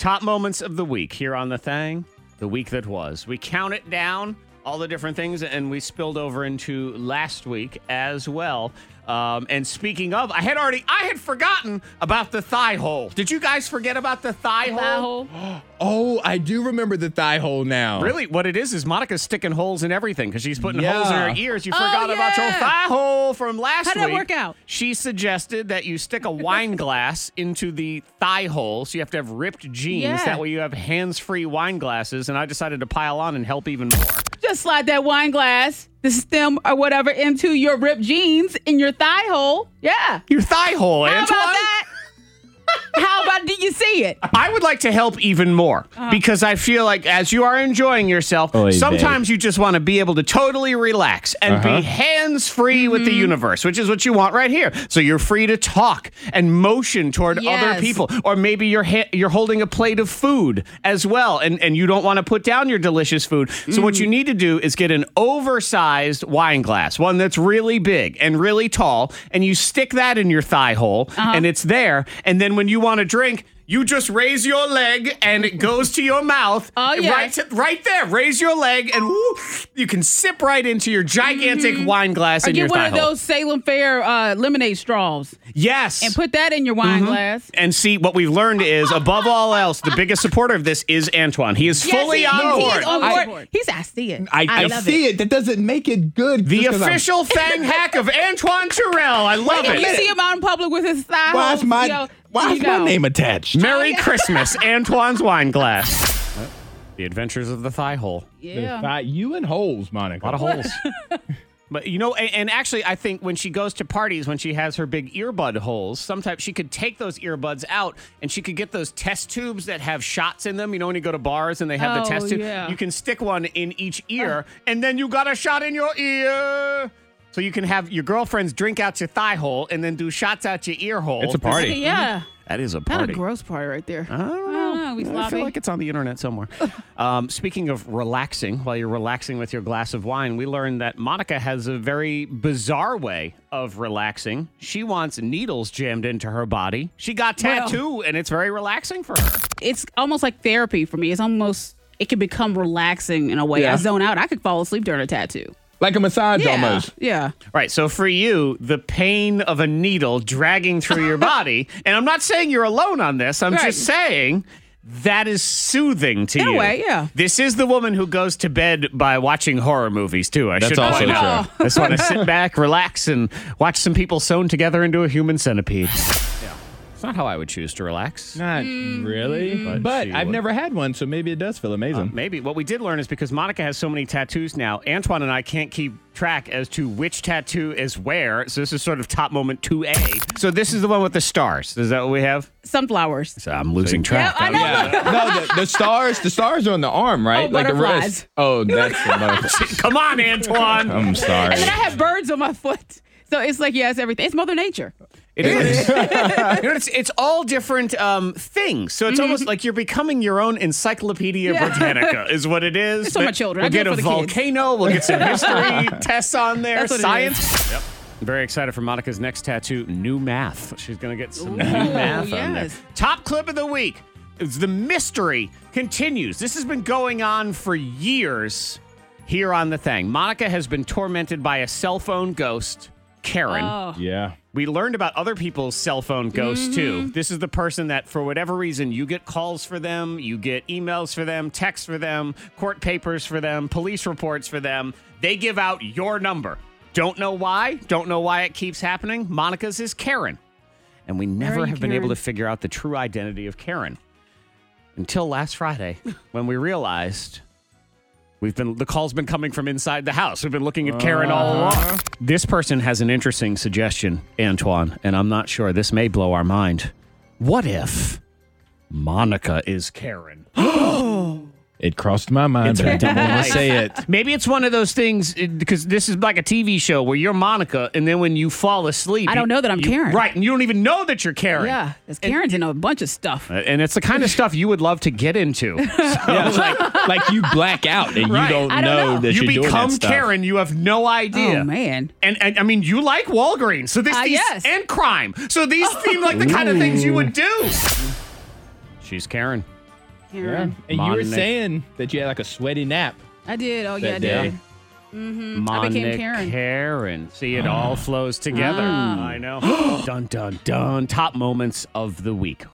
top moments of the week here on The Thang, the week that was. We count it down, all the different things, and we spilled over into last week as well. And speaking of, I had forgotten about the thigh hole. Did you guys forget about the thigh hole? Oh, I do remember the thigh hole now. Really, what it is Monica's sticking holes in everything because she's putting holes in her ears. You Oh, forgot about your yeah. thigh hole from last week. How'd that work out? She suggested that you stick a wine glass into the thigh hole, so you have to have ripped jeans. Yeah. That way you have hands-free wine glasses, and I decided to pile on and help even more. Just slide that wine glass, the stem or whatever, into your ripped jeans in your thigh hole. Yeah. Your thigh hole, How Antoine. about that? How about, did you see it? I would like to help even more because I feel like as you are enjoying yourself, Oy sometimes you just want to be able to totally relax and be hands-free with the universe, which is what you want right here. So you're free to talk and motion toward other Yes. people. Or maybe you're holding a plate of food as well, and you don't want to put down your delicious food. So what you need to do is get an oversized wine glass, one that's really big and really tall, and you stick that in your thigh hole, and it's there. And then when you want to drink, you just raise your leg and it goes to your mouth. Oh, yes. Right there. Raise your leg and woo, you can sip right into your gigantic wine glass Or in your get one thigh of hole. those Salem Fair lemonade straws Yes. and put that in your wine glass. And see, what we've learned is, above all else, the biggest supporter of this is Antoine. He is fully Yes, on he board. is on board. He said, I see it. I love see it. That doesn't make it good. The just 'cause I'm- official Thang hack of Antoine Terrell. I love If it. you see him out in public with his thigh Why holes, is my, you know, why you is my know. name attached? Merry Christmas, Antoine's wine glass. The Adventures of the Thigh Hole. Yeah. You and holes, Monica. A lot of holes. But, you know, and actually, I think when she goes to parties, when she has her big earbud holes, sometimes she could take those earbuds out and she could get those test tubes that have shots in them. You know, when you go to bars and they have the test tube, yeah. you can stick one in each ear and then you got a shot in your ear. So you can have your girlfriends drink out your thigh hole and then do shots out your ear hole. It's a party. Yeah. That is a Not a party. gross party right there. I don't know. We I sloppy. feel like it's on the internet somewhere. Speaking of relaxing, while you're relaxing with your glass of wine, we learned that Monica has a very bizarre way of relaxing. She wants needles jammed into her body. She got tattoo, and it's very relaxing for her. It's almost like therapy for me. It can become relaxing in a way. Yeah. I zone out. I could fall asleep during a tattoo. Like a massage Yeah. almost. Yeah. Right, so for you, the pain of a needle dragging through your body, and I'm not saying you're alone on this, I'm Right. just saying that is soothing to In a you. way, yeah. This is the woman who goes to bed by watching horror movies, too. I That's should also point out. true. I just want to sit back, relax, and watch some people sewn together into a human centipede. Yeah. It's not how I would choose to relax. Not really. But But she I've would. never had one, so maybe it does feel amazing. Maybe. What we did learn is because Monica has so many tattoos now, Antoine and I can't keep track as to which tattoo is where. So this is sort of top moment 2A. So this is the one with the stars. Is that what we have? Sunflowers. So I'm losing track. Yeah, I know. Yeah. No, the stars are on the arm, right? Oh, like the butterflies. wrist. Oh, that's the butterflies. Come on, Antoine. I'm sorry. And then I have birds on my foot. So it's like, yeah, it's everything. It's Mother Nature. It is. It's all different things. So it's almost like you're becoming your own Encyclopedia Yeah. Britannica is what it is. It's for my children. We'll I do get it a for the kids. volcano. We'll get some history tests on there. That's what it Science. Yep. I'm very excited for Monica's next tattoo, new math. She's going to get some new math on there. yes. Top clip of the week. It's the mystery continues. This has been going on for years here on The Thang. Monica has been tormented by a cell phone ghost, Karen. Oh. Yeah. We learned about other people's cell phone ghosts, too. This is the person that, for whatever reason, you get calls for them, you get emails for them, texts for them, court papers for them, police reports for them. They give out your number. Don't know why. Don't know why it keeps happening. Monica's is Karen. And we never you, have been able Karen? to figure out the true identity of Karen until last Friday when we realized the call's been coming from inside the house. We've been looking at Karen all along. This person has an interesting suggestion, Antoine, and I'm not sure. This may blow our mind. What if Monica is Karen? It crossed my mind, but I don't want to say it. Maybe it's one of those things, because this is like a TV show where you're Monica, and then when you fall asleep... I don't know that I'm Karen. Right, and you don't even know that you're Karen. Yeah. Because Karen's in a bunch of stuff. And it's the kind of stuff you would love to get into. Yeah, like you black out and Right. you don't I don't know. that You you're doing become that stuff. Karen, you have no idea. Oh, man. And I mean, you like Walgreens, so these Yes. and crime. So these seem like the kind of things you would do. She's Karen. Karen. And you were Monik. saying that you had like a sweaty nap. I did. Oh, yeah, I That did. day. I became Karen. Karen. See, it all flows together. I know. Dun, dun, dun. Top moments of the week.